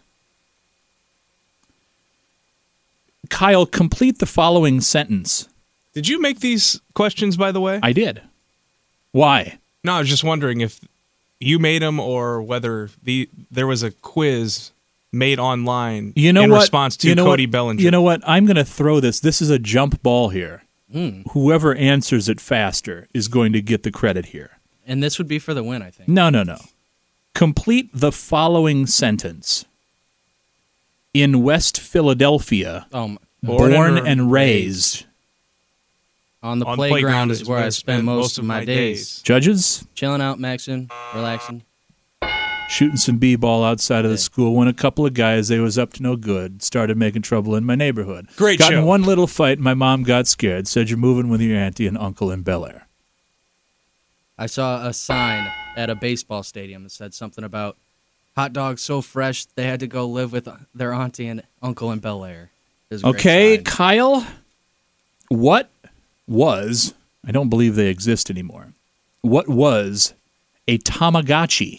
Kyle, complete the following sentence. Did you make these questions, by the way? I did. Why? No, I was just wondering if you made them or whether the there was a quiz made online You know in what? response to you know Cody what? Bellinger. You know what? I'm going to throw this. This is a jump ball here. Mm. Whoever answers it faster is going to get the credit here. And this would be for the win, I think. No, no, no. Complete the following sentence. In West Philadelphia, Oh, my- born, Born and, and raised. On the On playground, playground is where I spend most of my days. Judges, Chilling out, maxing, relaxing. shooting some b-ball outside of the school when a couple of guys they was up to no good started making trouble in my neighborhood. Great got in show. one little fight. My mom got scared. Said you're moving with your auntie and uncle in Bel Air. I saw a sign at a baseball stadium that said something about hot dogs so fresh they had to go live with their auntie and uncle in Bel Air. It was a great Okay, sign. Kyle. What was? I don't believe they exist anymore. What was a Tamagotchi?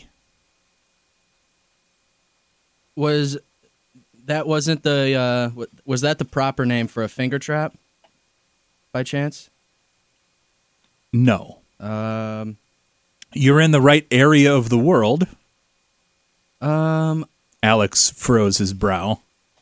Was that wasn't the uh, wa- was that the proper name for a finger trap? By chance? No. Um. You're in the right area of the world. Um. Alex froze his brow.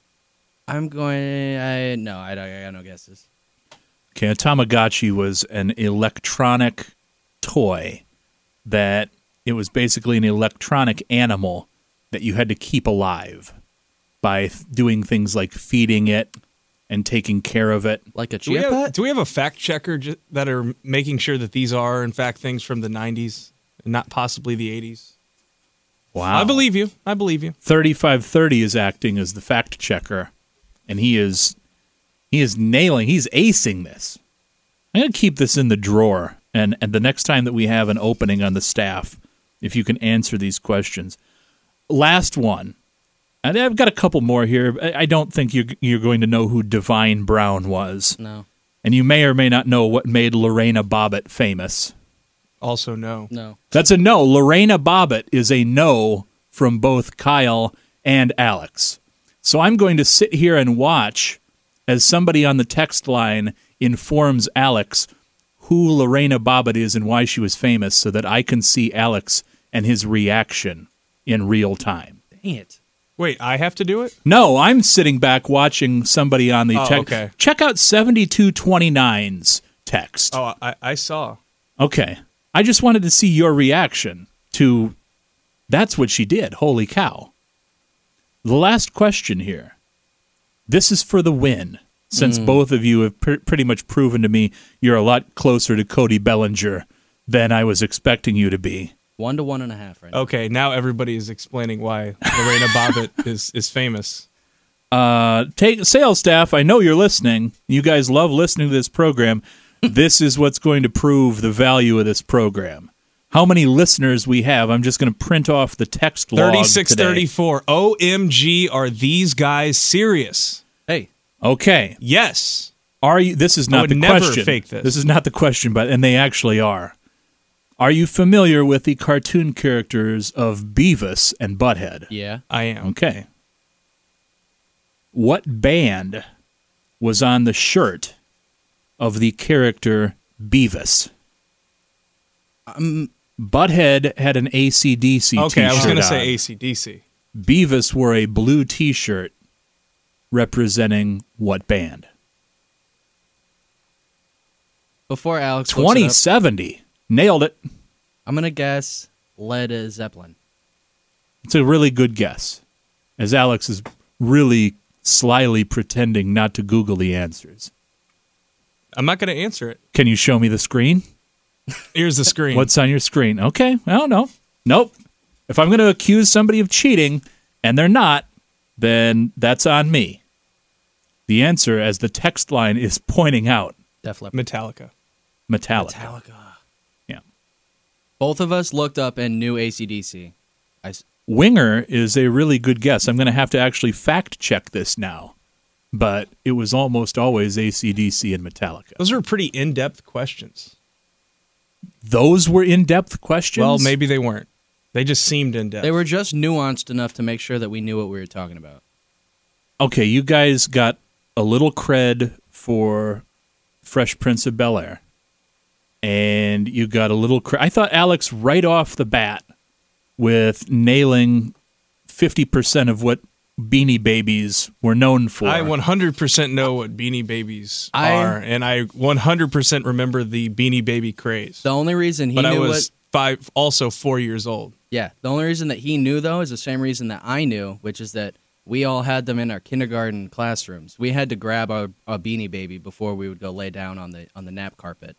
I'm going. I no. I, I got no guesses. Okay, a Tamagotchi was an electronic toy that it was basically an electronic animal that you had to keep alive by th- doing things like feeding it and taking care of it. Like a Do we, chia have, pet? do we have a fact checker ju- that are making sure that these are, in fact, things from the nineties and not possibly the eighties? Wow. I believe you. I believe you. thirty-five thirty is acting as the fact checker, and he is he is nailing, he's acing this. I'm going to keep this in the drawer, and, and the next time that we have an opening on the staff, if you can answer these questions. Last one. And I've got a couple more here. I I don't think you're, you're going to know who Divine Brown was. No. And you may or may not know what made Lorena Bobbitt famous. Also, no. No. That's a no. Lorena Bobbitt is a no from both Kyle and Alex. So I'm going to sit here and watch as somebody on the text line informs Alex who Lorena Bobbitt is and why she was famous so that I can see Alex and his reaction in real time. Dang it. Wait, I have to do it? No, I'm sitting back watching somebody on the Oh, text. okay. Check out seventy-two twenty-nine's text. Oh, I, I saw. Okay. I just wanted to see your reaction to that's what she did. Holy cow. The last question here. This is for the win, since Mm. both of you have pr- pretty much proven to me you're a lot closer to Cody Bellinger than I was expecting you to be. One to one and a half right now. Okay, now everybody is explaining why Lorena Bobbitt is, is famous. Uh, take sales staff, I know you're listening. You guys love listening to this program. This is what's going to prove the value of this program. How many listeners we have? I'm just going to print off the text log thirty-six today. thirty-four. O M G, are these guys serious? Hey. Okay. Yes. Are you? This is I not would the never question. fake this. This is not the question, but and they actually are. Are you familiar with the cartoon characters of Beavis and Butthead? Yeah. I am. Okay. What band was on the shirt of the character Beavis? Um, Butthead had an A C D C Okay, t-shirt I was going to on. say A C D C. Beavis wore a blue T-shirt representing what band? Before Alex looks it twenty up, seventy. Nailed it. I'm gonna guess Led Zeppelin. It's a really good guess, as Alex is really slyly pretending not to Google the answers. I'm not going to answer it. Can you show me the screen? Here's the screen. What's on your screen? Okay, I don't know. Nope. If I'm going to accuse somebody of cheating, and they're not, then that's on me. The answer, as the text line is pointing out, Def Leppard. Metallica. Metallica. Metallica. Yeah. Both of us looked up and knew A C D C. I s- Winger is a really good guess. I'm going to have to actually fact check this now, but it was almost always A C D C and Metallica. Those are pretty in-depth questions. Those were in-depth questions? Well, maybe they weren't. They just seemed in-depth. They were just nuanced enough to make sure that we knew what we were talking about. Okay, you guys got a little cred for Fresh Prince of Bel-Air. And you got a little cred. I thought Alex right off the bat with nailing fifty percent of what Beanie Babies were known for. I one hundred percent know what Beanie Babies I- are, and I one hundred percent remember the Beanie Baby craze. The only reason he but knew I was what, five, also four years old. yeah, the only reason that he knew though is the same reason that I knew, which is that we all had them in our kindergarten classrooms. We had to grab our, our Beanie Baby before we would go lay down on the on the nap carpet.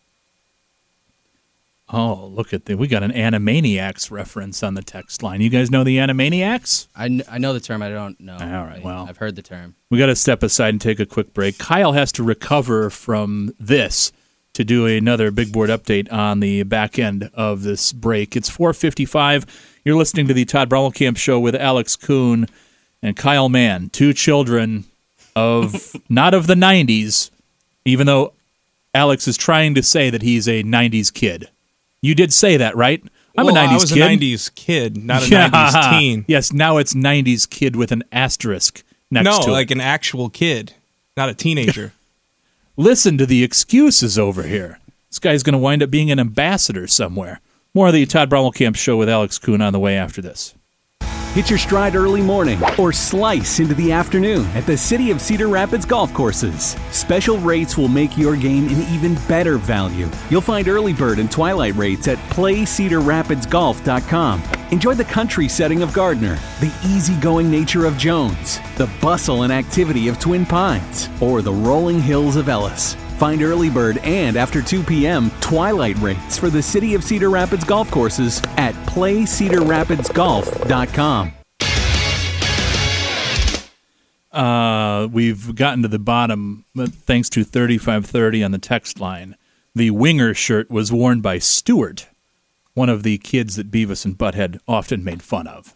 Oh, look at that. We got an Animaniacs reference on the text line. You guys know the Animaniacs? I, kn- I know the term. I don't know. All right, I, well. I've heard the term. We got to step aside and take a quick break. Kyle has to recover from this to do another big board update on the back end of this break. It's four fifty-five. You're listening to the Todd Brommelkamp Show with Alex Kuhn and Kyle Mann, two children of not of the nineties, even though Alex is trying to say that he's a nineties kid. You did say that, right? I'm well, a nineties I was kid. a nineties kid, not a Yeah. nineties teen. Yes, now it's nineties kid with an asterisk next no, to it. like an actual kid, not a teenager. Listen to the excuses over here. This guy's going to wind up being an ambassador somewhere. More of the Todd Brommelkamp Show with Alex Kuhn on the way after this. Hit your stride early morning or slice into the afternoon at the City of Cedar Rapids golf courses. Special rates will make your game an even better value. You'll find early bird and twilight rates at play cedar rapids golf dot com. Enjoy the country setting of Gardner, the easygoing nature of Jones, the bustle and activity of Twin Pines, or the rolling hills of Ellis. Find early bird and after two p.m. twilight rates for the City of Cedar Rapids golf courses at play cedar rapids golf dot com. Uh, we've gotten to the bottom, but thanks to thirty-five thirty on the text line. The winger shirt was worn by Stuart, one of the kids that Beavis and Butthead often made fun of.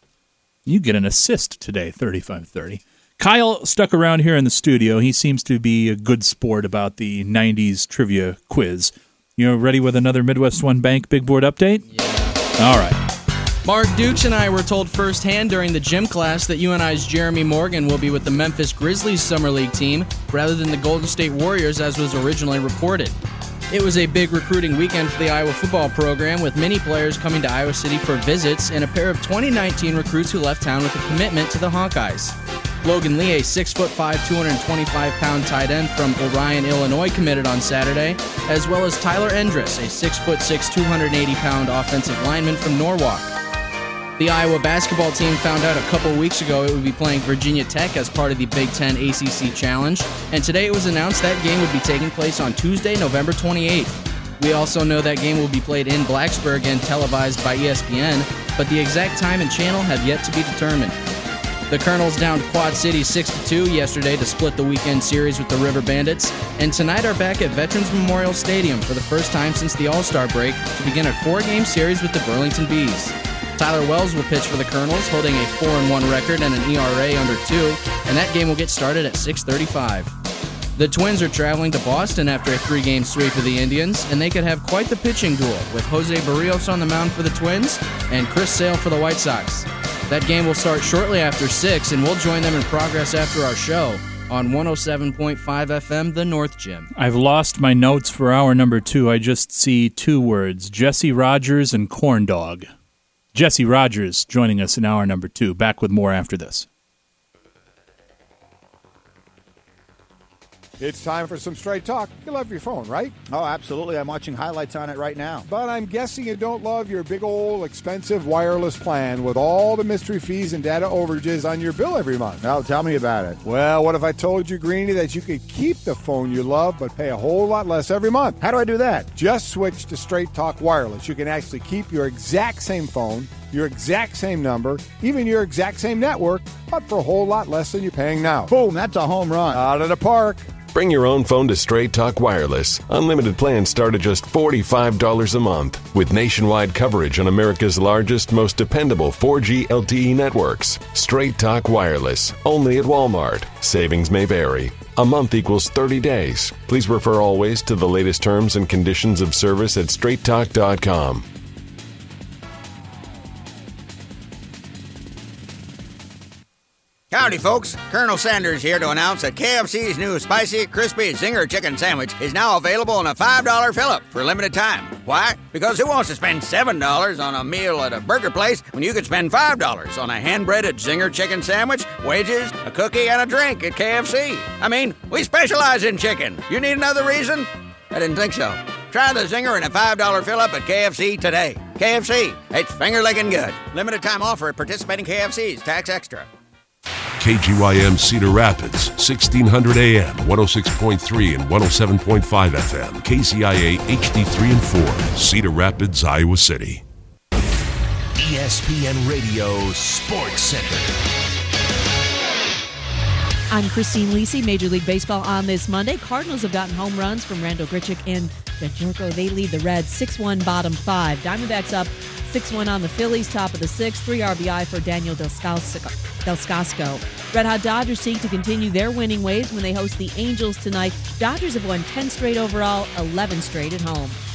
You get an assist today, thirty-five thirty. Kyle stuck around here in the studio. He seems to be a good sport about the nineties trivia quiz. You ready with another Midwest One Bank Big Board update? Yeah. All right. Mark Dukes and I were told firsthand during the gym class that U N I's Jeremy Morgan will be with the Memphis Grizzlies Summer League team rather than the Golden State Warriors as was originally reported. It was a big recruiting weekend for the Iowa football program, with many players coming to Iowa City for visits and a pair of twenty nineteen recruits who left town with a commitment to the Hawkeyes. Logan Lee, a six foot five, two hundred twenty-five pound tight end from Orion, Illinois, committed on Saturday, as well as Tyler Endress, a six foot six, two hundred eighty pound offensive lineman from Norwalk. The Iowa basketball team found out a couple weeks ago it would be playing Virginia Tech as part of the Big Ten A C C Challenge, and today it was announced that game would be taking place on Tuesday, November twenty-eighth. We also know that game will be played in Blacksburg and televised by E S P N, but the exact time and channel have yet to be determined. The Colonels downed Quad City six to two yesterday to split the weekend series with the River Bandits, and tonight are back at Veterans Memorial Stadium for the first time since the All-Star break to begin a four-game series with the Burlington Bees. Tyler Wells will pitch for the Colonels, holding a four and one record and an E R A under two, and that game will get started at six thirty-five. The Twins are traveling to Boston after a three-game sweep of the Indians, and they could have quite the pitching duel with Jose Barrios on the mound for the Twins and Chris Sale for the White Sox. That game will start shortly after six, and we'll join them in progress after our show on one oh seven point five F M, The North Gym. I've lost my notes for hour number two. I just see two words, Jesse Rogers and corn dog. Jesse Rogers joining us in hour number two. Back with more after this. It's time for some straight talk. You love your phone, right? Oh, absolutely. I'm watching highlights on it right now. But I'm guessing you don't love your big old expensive wireless plan with all the mystery fees and data overages on your bill every month. No, tell me about it. Well, what if I told you, Greenie, that you could keep the phone you love but pay a whole lot less every month? How do I do that? Just switch to Straight Talk Wireless. You can actually keep your exact same phone, your exact same number, even your exact same network, but for a whole lot less than you're paying now. Boom, that's a home run. Out of the park. Bring your own phone to Straight Talk Wireless. Unlimited plans start at just forty-five dollars a month. With nationwide coverage on America's largest, most dependable four G L T E networks. Straight Talk Wireless. Only at Walmart. Savings may vary. A month equals thirty days. Please refer always to the latest terms and conditions of service at straight talk dot com. Howdy, folks. Colonel Sanders here to announce that K F C's new spicy, crispy Zinger chicken sandwich is now available in a five dollar fill-up for a limited time. Why? Because who wants to spend seven dollars on a meal at a burger place when you could spend five dollars on a hand-breaded Zinger chicken sandwich, wages, a cookie, and a drink at K F C? I mean, we specialize in chicken. You need another reason? I didn't think so. Try the Zinger in a five dollar fill-up at K F C today. K F C, it's finger-licking good. Limited time offer at participating K F Cs. Tax extra. K G Y M Cedar Rapids, sixteen hundred A M, one oh six point three and one oh seven point five F M. K C I A H D three and four, Cedar Rapids, Iowa City. E S P N Radio Sports Center. I'm Christine Lisi. Major League Baseball on this Monday. Cardinals have gotten home runs from Randall Grichuk and Bajorko. They lead the Reds six one, bottom five. Diamondbacks up six one on the Phillies, top of the sixth. Three R B I for Daniel Delskasco. Red Hot Dodgers seek to continue their winning ways when they host the Angels tonight. Dodgers have won ten straight overall, eleven straight at home.